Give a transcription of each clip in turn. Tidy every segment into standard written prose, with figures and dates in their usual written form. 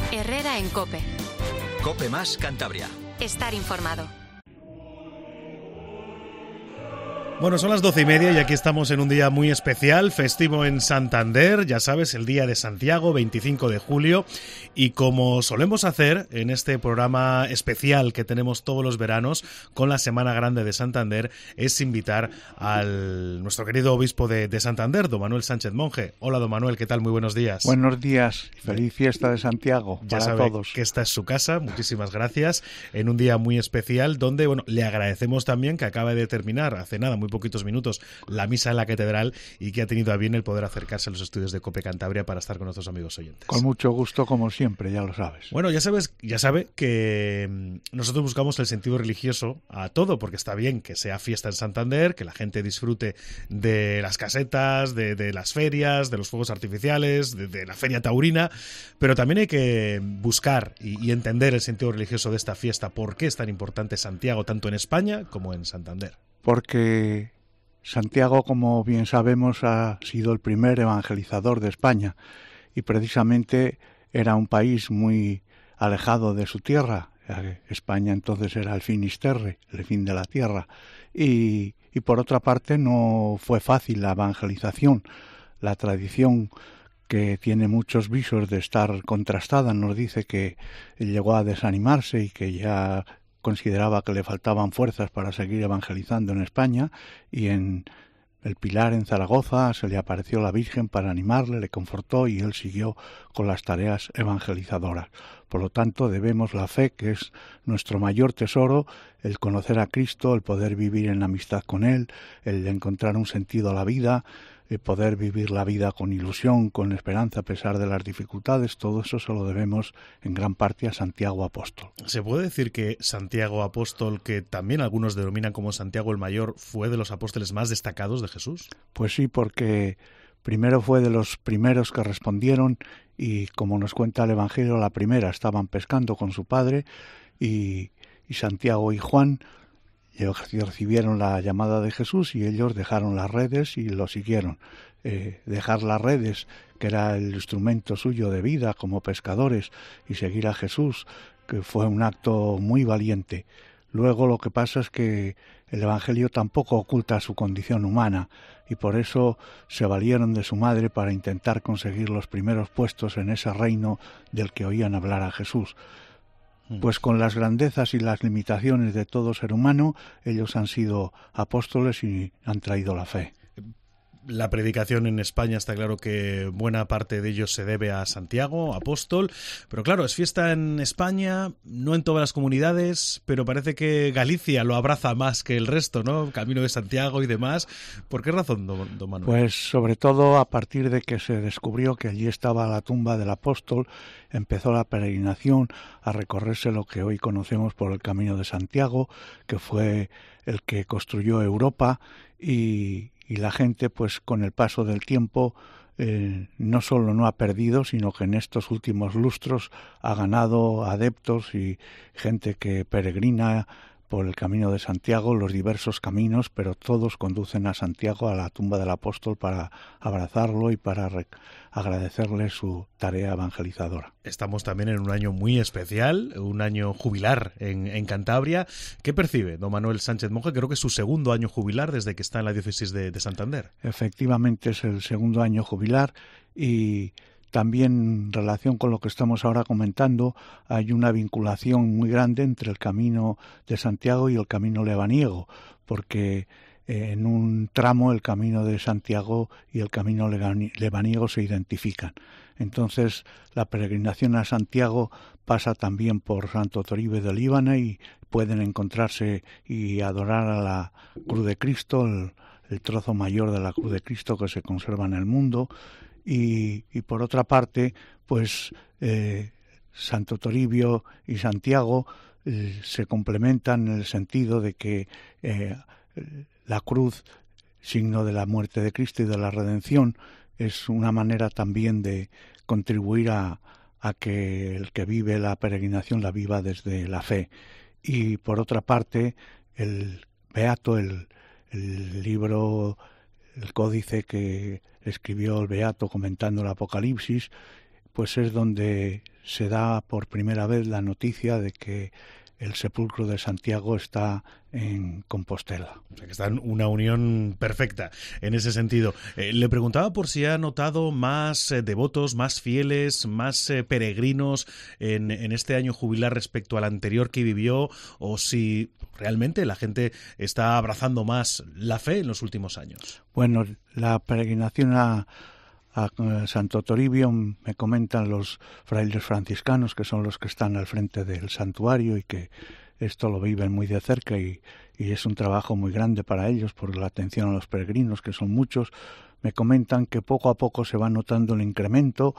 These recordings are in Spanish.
Herrera en COPE. COPE más Cantabria. Estar informado. Bueno, son las 12:30 y aquí estamos en un día muy especial, festivo en Santander, ya sabes, el Día de Santiago, 25 de julio, y como solemos hacer en este programa especial que tenemos todos los veranos con la Semana Grande de Santander, es invitar al nuestro querido obispo de Santander, don Manuel Sánchez Monje. Hola, don Manuel, ¿qué tal? Muy buenos días. Buenos días, feliz fiesta de Santiago ya para sabe todos. Que esta es su casa, muchísimas gracias, en un día muy especial donde, bueno, le agradecemos también que acaba de terminar hace nada, muy poquitos minutos, la misa en la catedral y que ha tenido a bien el poder acercarse a los estudios de COPE Cantabria para estar con nuestros amigos oyentes. Con mucho gusto, como siempre, ya lo sabes. Bueno, ya sabe que nosotros buscamos el sentido religioso a todo, porque está bien que sea fiesta en Santander, que la gente disfrute de las casetas, de las ferias, de los fuegos artificiales, de la feria taurina, pero también hay que buscar y entender el sentido religioso de esta fiesta. ¿Por qué es tan importante Santiago, tanto en España como en Santander? Porque Santiago, como bien sabemos, ha sido el primer evangelizador de España y precisamente era un país muy alejado de su tierra. España entonces era el Finisterre, el fin de la tierra. Y por otra parte no fue fácil la evangelización. La tradición, que tiene muchos visos de estar contrastada, nos dice que llegó a desanimarse y que ya consideraba que le faltaban fuerzas para seguir evangelizando en España, y en el Pilar, en Zaragoza, se le apareció la Virgen para animarle, le confortó y él siguió con las tareas evangelizadoras. Por lo tanto, debemos la fe, que es nuestro mayor tesoro, el conocer a Cristo, el poder vivir en amistad con Él, el encontrar un sentido a la vida, el poder vivir la vida con ilusión, con esperanza a pesar de las dificultades. Todo eso se lo debemos en gran parte a Santiago Apóstol. ¿Se puede decir que Santiago Apóstol, que también algunos denominan como Santiago el Mayor, fue de los apóstoles más destacados de Jesús? Pues sí, porque primero fue de los primeros que respondieron y, como nos cuenta el Evangelio, la primera estaban pescando con su padre y Santiago y Juan recibieron la llamada de Jesús y ellos dejaron las redes y lo siguieron. Dejar las redes, que era el instrumento suyo de vida como pescadores, y seguir a Jesús, que fue un acto muy valiente. Luego lo que pasa es que el Evangelio tampoco oculta su condición humana y por eso se valieron de su madre para intentar conseguir los primeros puestos en ese reino del que oían hablar a Jesús. Pues con las grandezas y las limitaciones de todo ser humano, ellos han sido apóstoles y han traído la fe. La predicación en España está claro que buena parte de ellos se debe a Santiago, apóstol, pero claro, es fiesta en España, no en todas las comunidades, pero parece que Galicia lo abraza más que el resto, ¿no? Camino de Santiago y demás. ¿Por qué razón, don Manuel? Pues sobre todo a partir de que se descubrió que allí estaba la tumba del apóstol, empezó la peregrinación a recorrerse lo que hoy conocemos por el Camino de Santiago, que fue el que construyó Europa, y la gente, pues con el paso del tiempo, no solo no ha perdido, sino que en estos últimos lustros ha ganado adeptos y gente que peregrina por el Camino de Santiago, los diversos caminos, pero todos conducen a Santiago, a la tumba del apóstol, para abrazarlo y para agradecerle su tarea evangelizadora. Estamos también en un año muy especial, un año jubilar en Cantabria. ¿Qué percibe don Manuel Sánchez Monje? Creo que es su segundo año jubilar desde que está en la diócesis de Santander. Efectivamente es el segundo año jubilar y también en relación con lo que estamos ahora comentando, hay una vinculación muy grande entre el Camino de Santiago y el Camino lebaniego, porque en un tramo el Camino de Santiago y el Camino lebaniego se identifican. Entonces la peregrinación a Santiago pasa también por Santo Toribio de Líbana y pueden encontrarse y adorar a la Cruz de Cristo, el trozo mayor de la Cruz de Cristo que se conserva en el mundo. Y por otra parte, pues Santo Toribio y Santiago se complementan en el sentido de que la cruz, signo de la muerte de Cristo y de la redención, es una manera también de contribuir a que el que vive la peregrinación la viva desde la fe. Y por otra parte, el Beato, el libro, el códice que escribió el Beato comentando el Apocalipsis, pues es donde se da por primera vez la noticia de que el sepulcro de Santiago está en Compostela. O sea que está en una unión perfecta en ese sentido. Le preguntaba por si ha notado más devotos, más fieles, más peregrinos en este año jubilar respecto al anterior que vivió, o si realmente la gente está abrazando más la fe en los últimos años. Bueno, la peregrinación a Santo Toribio, me comentan los frailes franciscanos, que son los que están al frente del santuario y que esto lo viven muy de cerca y es un trabajo muy grande para ellos por la atención a los peregrinos, que son muchos. Me comentan que poco a poco se va notando el incremento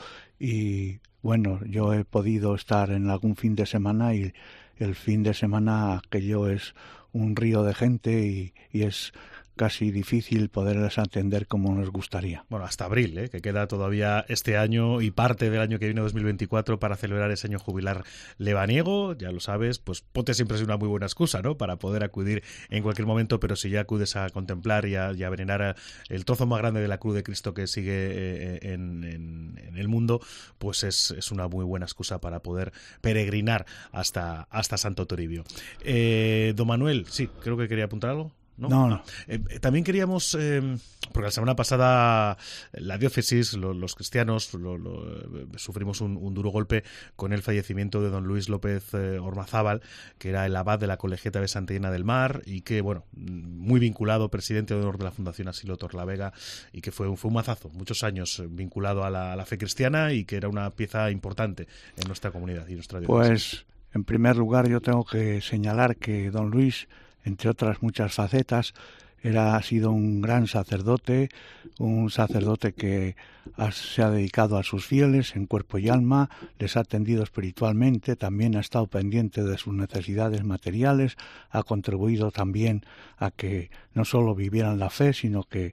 y bueno, yo he podido estar en algún fin de semana y el fin de semana aquello es un río de gente y es casi difícil poderles atender como nos gustaría. Bueno, hasta abril, que queda todavía este año y parte del año que viene, 2024, para celebrar ese año jubilar lebaniego. Ya lo sabes, pues Pote siempre es una muy buena excusa, ¿no?, para poder acudir en cualquier momento, pero si ya acudes a contemplar y a venerar el trozo más grande de la cruz de Cristo que sigue en el mundo, pues es una muy buena excusa para poder peregrinar hasta Santo Toribio. Don Manuel, sí, creo que quería apuntar algo. No. También queríamos, porque la semana pasada la diócesis, los cristianos, sufrimos un duro golpe con el fallecimiento de don Luis López Ormazábal, que era el abad de la Colegiata de Santa Elena del Mar y que, bueno, muy vinculado, presidente de honor de la Fundación Asilo Torlavega, y que fue un mazazo, muchos años vinculado a la fe cristiana y que era una pieza importante en nuestra comunidad y nuestra diócesis. Pues, en primer lugar, yo tengo que señalar que don Luis, entre otras muchas facetas, ha sido un gran sacerdote, un sacerdote que se ha dedicado a sus fieles en cuerpo y alma, les ha atendido espiritualmente, también ha estado pendiente de sus necesidades materiales, ha contribuido también a que no solo vivieran la fe, sino que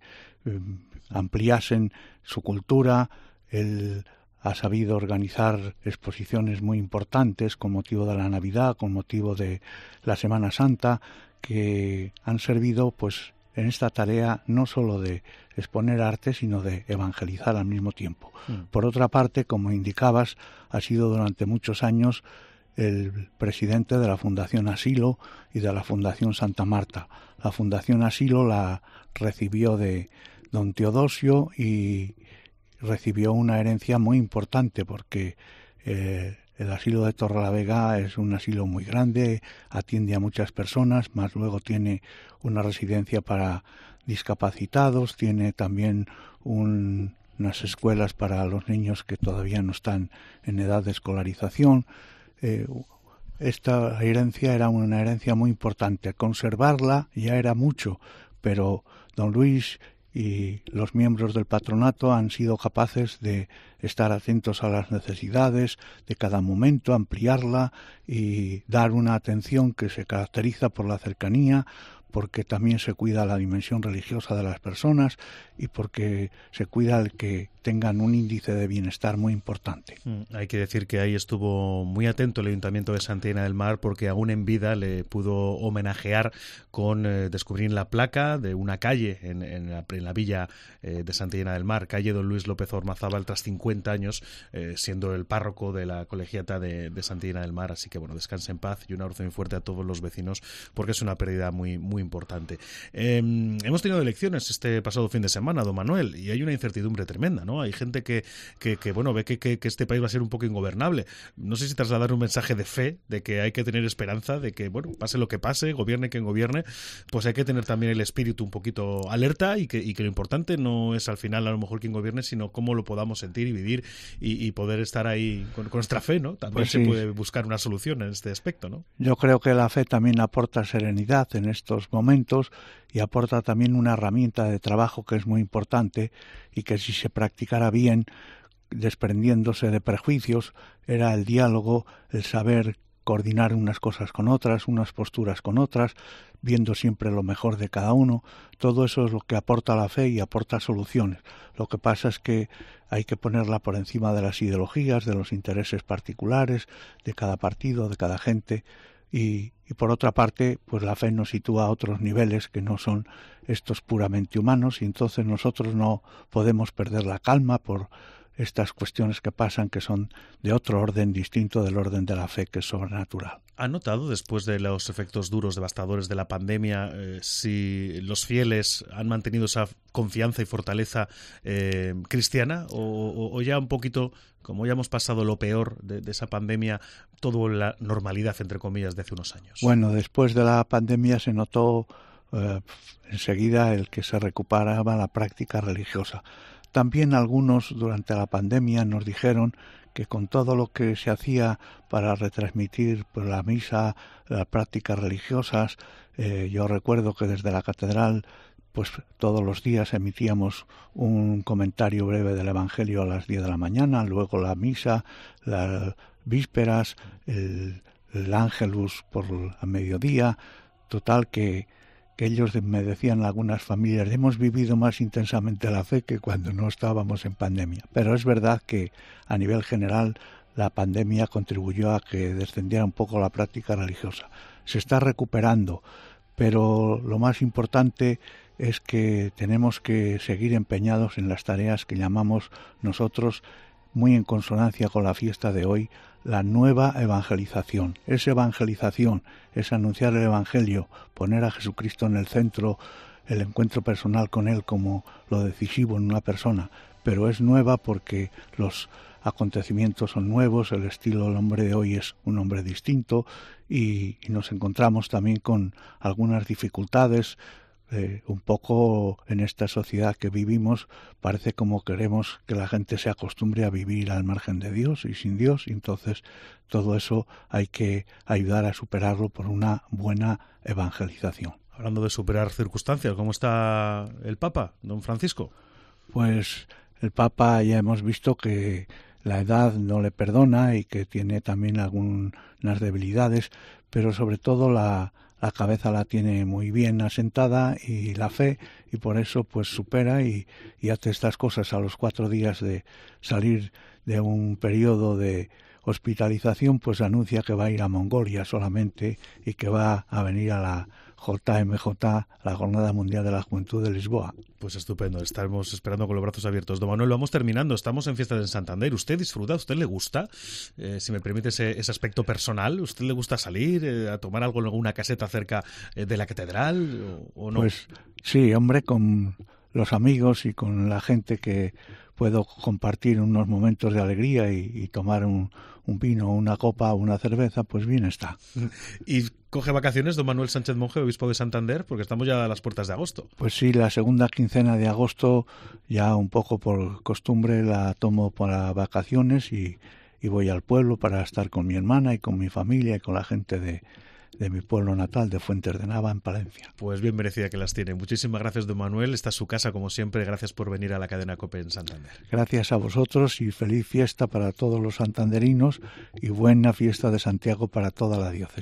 ampliasen su cultura. Él ha sabido organizar exposiciones muy importantes con motivo de la Navidad, con motivo de la Semana Santa, que han servido pues en esta tarea no solo de exponer arte, sino de evangelizar al mismo tiempo. Por otra parte, como indicabas, ha sido durante muchos años el presidente de la Fundación Asilo y de la Fundación Santa Marta. La Fundación Asilo la recibió de don Teodosio y recibió una herencia muy importante porque el asilo de Torrelavega es un asilo muy grande, atiende a muchas personas, más luego tiene una residencia para discapacitados, tiene también unas escuelas para los niños que todavía no están en edad de escolarización. Esta herencia era una herencia muy importante. Conservarla ya era mucho, pero don Luis y los miembros del patronato han sido capaces de estar atentos a las necesidades de cada momento, ampliarla y dar una atención que se caracteriza por la cercanía, porque también se cuida la dimensión religiosa de las personas y porque se cuida el que tengan un índice de bienestar muy importante. Hay que decir que ahí estuvo muy atento el Ayuntamiento de Santa Elena del Mar, porque aún en vida le pudo homenajear con descubrir la placa de una calle en la villa de Santa Elena del Mar, calle don Luis López Ormazábal, tras 50 años siendo el párroco de la colegiata de Santa Elena del Mar. Así que bueno, descanse en paz y un abrazo muy fuerte a todos los vecinos, porque es una pérdida muy, muy importante. Hemos tenido elecciones este pasado fin de semana, don Manuel, y hay una incertidumbre tremenda, ¿no? Hay gente que bueno, ve que este país va a ser un poco ingobernable. No sé si trasladar un mensaje de fe, de que hay que tener esperanza, de que, bueno, pase lo que pase, gobierne quien gobierne, pues hay que tener también el espíritu un poquito alerta y que lo importante no es al final a lo mejor quien gobierne, sino cómo lo podamos sentir y vivir y poder estar ahí con nuestra fe, ¿no? También pues sí, se puede buscar una solución en este aspecto, ¿no? Yo creo que la fe también aporta serenidad en estos momentos y aporta también una herramienta de trabajo que es muy importante y que si se practicara bien, desprendiéndose de prejuicios, era el diálogo, el saber coordinar unas cosas con otras, unas posturas con otras, viendo siempre lo mejor de cada uno. Todo eso es lo que aporta la fe y aporta soluciones. Lo que pasa es que hay que ponerla por encima de las ideologías, de los intereses particulares, de cada partido, de cada gente. Y por otra parte, pues la fe nos sitúa a otros niveles que no son estos puramente humanos, y entonces nosotros no podemos perder la calma por estas cuestiones que pasan, que son de otro orden distinto del orden de la fe, que es sobrenatural. ¿Ha notado, después de los efectos duros, devastadores de la pandemia, si los fieles han mantenido esa confianza y fortaleza cristiana o ya un poquito, como ya hemos pasado lo peor de esa pandemia, todo la normalidad, entre comillas, de hace unos años? Bueno, después de la pandemia se notó enseguida el que se recuperaba la práctica religiosa. También algunos durante la pandemia nos dijeron que con todo lo que se hacía para retransmitir pues, la misa, las prácticas religiosas, yo recuerdo que desde la catedral pues todos los días emitíamos un comentario breve del Evangelio a las 10 de la mañana, luego la misa, las vísperas, el Ángelus por a mediodía, total que ellos me decían algunas familias, hemos vivido más intensamente la fe que cuando no estábamos en pandemia. Pero es verdad que a nivel general la pandemia contribuyó a que descendiera un poco la práctica religiosa. Se está recuperando, pero lo más importante es que tenemos que seguir empeñados en las tareas que llamamos nosotros, muy en consonancia con la fiesta de hoy, la nueva evangelización. Es evangelización, es anunciar el Evangelio, poner a Jesucristo en el centro, el encuentro personal con Él como lo decisivo en una persona, pero es nueva porque los acontecimientos son nuevos, el estilo del hombre de hoy es un hombre distinto y nos encontramos también con algunas dificultades. Un poco en esta sociedad que vivimos parece como queremos que la gente se acostumbre a vivir al margen de Dios y sin Dios, y entonces todo eso hay que ayudar a superarlo por una buena evangelización. Hablando de superar circunstancias, ¿cómo está el Papa, don Francisco? Pues el Papa ya hemos visto que la edad no le perdona y que tiene también algunas debilidades, pero sobre todo la cabeza la tiene muy bien asentada y la fe, y por eso pues supera y hace estas cosas. A los 4 días de salir de un periodo de hospitalización, pues anuncia que va a ir a Mongolia solamente y que va a venir a la JMJ, la Jornada Mundial de la Juventud de Lisboa. Pues estupendo, estamos esperando con los brazos abiertos. Don Manuel, vamos terminando, estamos en Fiestas de Santander. ¿Usted disfruta? ¿A usted le gusta? Si me permite ese aspecto personal, ¿usted le gusta salir a tomar algo en alguna caseta cerca de la catedral o no? Pues sí, hombre, con los amigos y con la gente que puedo compartir unos momentos de alegría y tomar un vino, una copa o una cerveza, pues bien está. ¿Y coge vacaciones don Manuel Sánchez Monje, obispo de Santander? Porque estamos ya a las puertas de agosto. Pues sí, la segunda quincena de agosto, ya un poco por costumbre, la tomo para vacaciones y voy al pueblo para estar con mi hermana y con mi familia y con la gente de mi pueblo natal, de Fuentes de Nava, en Palencia. Pues bien merecida que las tiene. Muchísimas gracias, don Manuel. Esta es su casa, como siempre. Gracias por venir a la cadena COPE en Santander. Gracias a vosotros y feliz fiesta para todos los santanderinos y buena fiesta de Santiago para toda la diócesis.